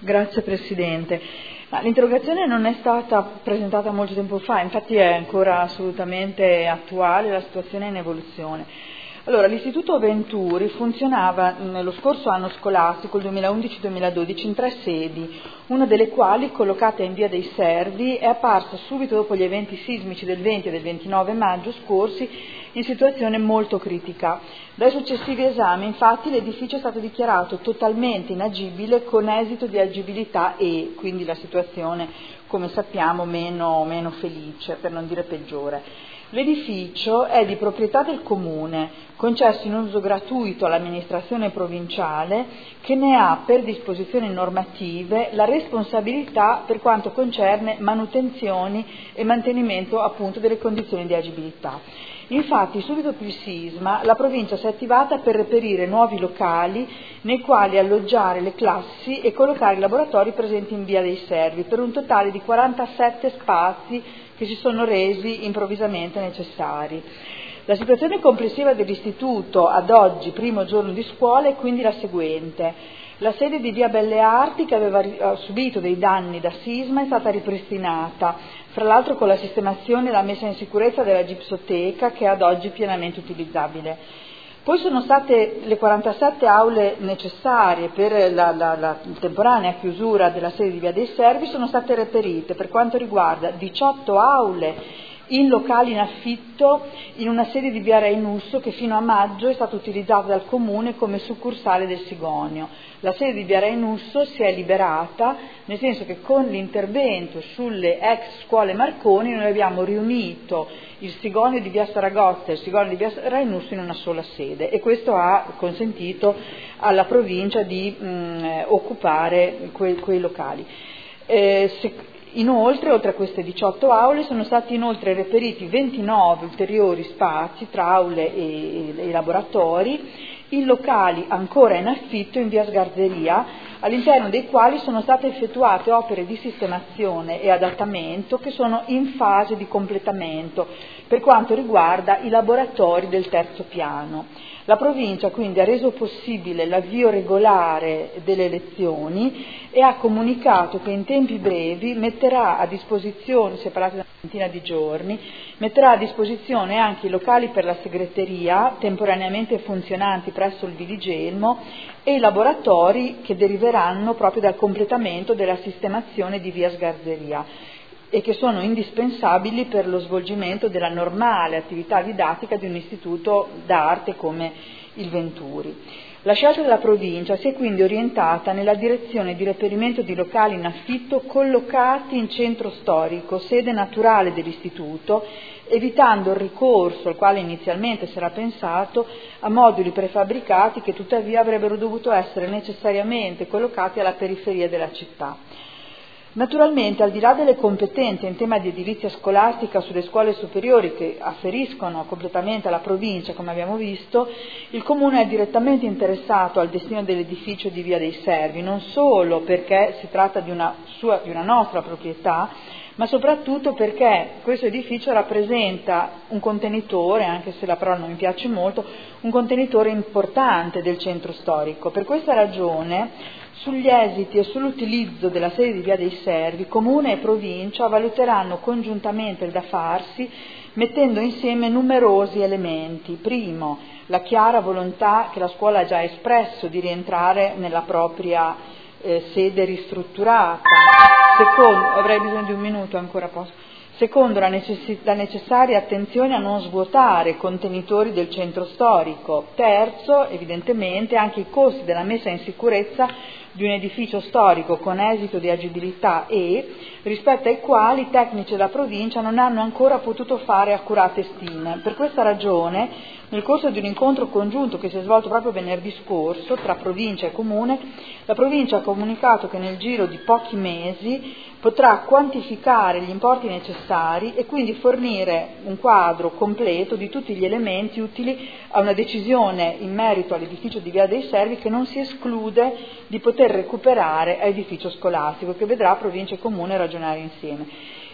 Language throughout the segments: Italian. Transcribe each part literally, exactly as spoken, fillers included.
Grazie Presidente. L'interrogazione non è stata presentata molto tempo fa, infatti è ancora assolutamente attuale, la situazione è in evoluzione. Allora, l'Istituto Venturi funzionava nello scorso anno scolastico, il duemilaundici duemiladodici, in tre sedi, una delle quali, collocata in via dei Servi, è apparsa subito dopo gli eventi sismici del venti e del ventinove maggio scorsi in situazione molto critica. Dai successivi esami, infatti, l'edificio è stato dichiarato totalmente inagibile con esito di agibilità E, quindi la situazione, come sappiamo, meno, meno felice, per non dire peggiore. L'edificio è di proprietà del Comune, concesso in uso gratuito all'amministrazione provinciale, che ne ha per disposizioni normative la responsabilità per quanto concerne manutenzioni e mantenimento appunto delle condizioni di agibilità. Infatti, subito dopo il sisma, la provincia si è attivata per reperire nuovi locali nei quali alloggiare le classi e collocare i laboratori presenti in via dei Servi, per un totale di quarantasette spazi che si sono resi improvvisamente necessari. La situazione complessiva dell'istituto ad oggi, primo giorno di scuola, è quindi la seguente. La sede di via Belle Arti, che aveva subito dei danni da sisma, è stata ripristinata, fra l'altro con la sistemazione e la messa in sicurezza della gipsoteca, che è ad oggi pienamente utilizzabile. Poi sono state le quarantasette aule necessarie per la, la, la temporanea chiusura della sede di via dei Servi, sono state reperite per quanto riguarda diciotto aule in locali in affitto in una sede di via Reinusso che fino a maggio è stata utilizzata dal Comune come succursale del Sigonio. La sede di via Reinusso si è liberata, nel senso che con l'intervento sulle ex scuole Marconi noi abbiamo riunito il Sigonio di via Saragozza e il Sigonio di via Reinusso in una sola sede, e questo ha consentito alla provincia di mh, occupare que- quei locali. Eh, se, Inoltre, oltre a queste diciotto aule, sono stati inoltre reperiti ventinove ulteriori spazi tra aule e, e, e laboratori in locali ancora in affitto in via Sgarzeria, all'interno dei quali sono state effettuate opere di sistemazione e adattamento che sono in fase di completamento per quanto riguarda i laboratori del terzo piano. La provincia quindi ha reso possibile l'avvio regolare delle lezioni e ha comunicato che in tempi brevi metterà a disposizione, si è parlato da una ventina di giorni, metterà a disposizione anche i locali per la segreteria temporaneamente funzionanti presso il Viligelmo e i laboratori che deriveranno proprio dal completamento della sistemazione di via Sgarzeria e che sono indispensabili per lo svolgimento della normale attività didattica di un istituto d'arte come il Venturi. La scelta della provincia si è quindi orientata nella direzione di reperimento di locali in affitto collocati in centro storico, sede naturale dell'istituto, evitando il ricorso, al quale inizialmente si era pensato, a moduli prefabbricati che tuttavia avrebbero dovuto essere necessariamente collocati alla periferia della città. Naturalmente, al di là delle competenze in tema di edilizia scolastica sulle scuole superiori che afferiscono completamente alla provincia, come abbiamo visto, il Comune è direttamente interessato al destino dell'edificio di via dei Servi, non solo perché si tratta di una, sua, di una nostra proprietà, ma soprattutto perché questo edificio rappresenta un contenitore, anche se la parola non mi piace molto, un contenitore importante del centro storico. Per questa ragione, sugli esiti e sull'utilizzo della sede di via dei Servi, Comune e Provincia valuteranno congiuntamente il da farsi, mettendo insieme numerosi elementi. Primo, la chiara volontà che la scuola ha già espresso di rientrare nella propria eh, sede ristrutturata. Secondo, avrei bisogno di un minuto ancora, posso? Secondo, la, necess- la necessaria attenzione a non svuotare i contenitori del centro storico. Terzo, evidentemente, anche i costi della messa in sicurezza di un edificio storico con esito di agibilità E, rispetto ai quali i tecnici della provincia non hanno ancora potuto fare accurate stime. Per questa ragione, nel corso di un incontro congiunto che si è svolto proprio venerdì scorso tra provincia e comune, la provincia ha comunicato che nel giro di pochi mesi potrà quantificare gli importi necessari e quindi fornire un quadro completo di tutti gli elementi utili a una decisione in merito all'edificio di via dei Servi, che non si esclude di poter recuperare a edificio scolastico, che vedrà provincia e comune ragionare insieme.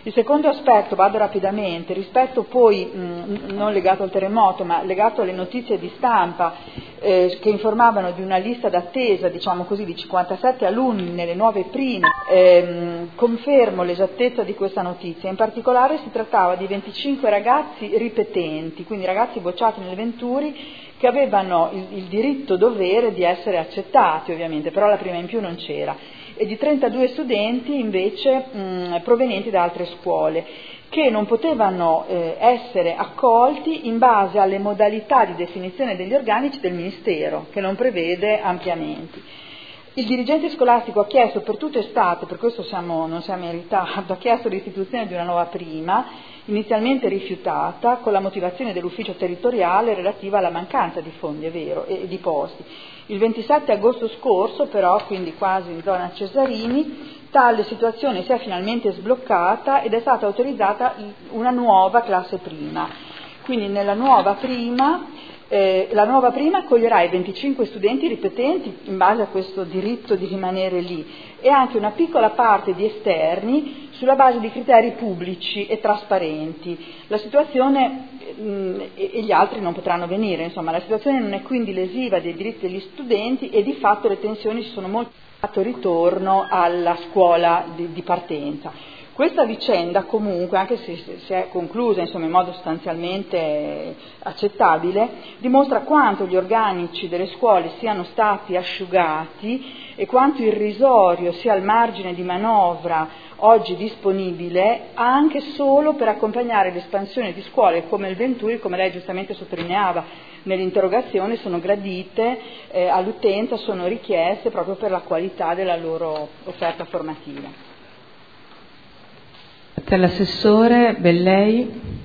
Il secondo aspetto, vado rapidamente, rispetto poi, mh, non legato al terremoto, ma legato alle notizie di stampa eh, che informavano di una lista d'attesa, diciamo così, di cinquantasette alunni nelle nuove prime, ehm, confermo l'esattezza di questa notizia. In particolare si trattava di venticinque ragazzi ripetenti, quindi ragazzi bocciati nelle Venturi, che avevano il, il diritto dovere di essere accettati ovviamente, però la prima in più non c'era, e di trentadue studenti invece mh, provenienti da altre scuole, che non potevano eh, essere accolti in base alle modalità di definizione degli organici del Ministero, che non prevede ampliamenti. Il dirigente scolastico ha chiesto per tutte estate, per questo siamo, non siamo in ritardo, ha chiesto l'istituzione di una nuova prima, inizialmente rifiutata, con la motivazione dell'ufficio territoriale relativa alla mancanza di fondi, è vero, e di posti. Il ventisette agosto scorso, però, quindi quasi in zona Cesarini, tale situazione si è finalmente sbloccata ed è stata autorizzata una nuova classe prima. Quindi nella nuova prima Eh, la nuova prima accoglierà i venticinque studenti ripetenti in base a questo diritto di rimanere lì e anche una piccola parte di esterni sulla base di criteri pubblici e trasparenti. La situazione mh, e, e gli altri non potranno venire, insomma, la situazione non è quindi lesiva dei diritti degli studenti e di fatto le tensioni si sono molto fatto ritorno alla scuola di, di partenza. Questa vicenda comunque, anche se si è conclusa insomma, in modo sostanzialmente accettabile, dimostra quanto gli organici delle scuole siano stati asciugati e quanto irrisorio sia il margine di manovra oggi disponibile anche solo per accompagnare l'espansione di scuole come il Venturi, come lei giustamente sottolineava nell'interrogazione, sono gradite eh, all'utenza, sono richieste proprio per la qualità della loro offerta formativa. Per l'assessore Bellei.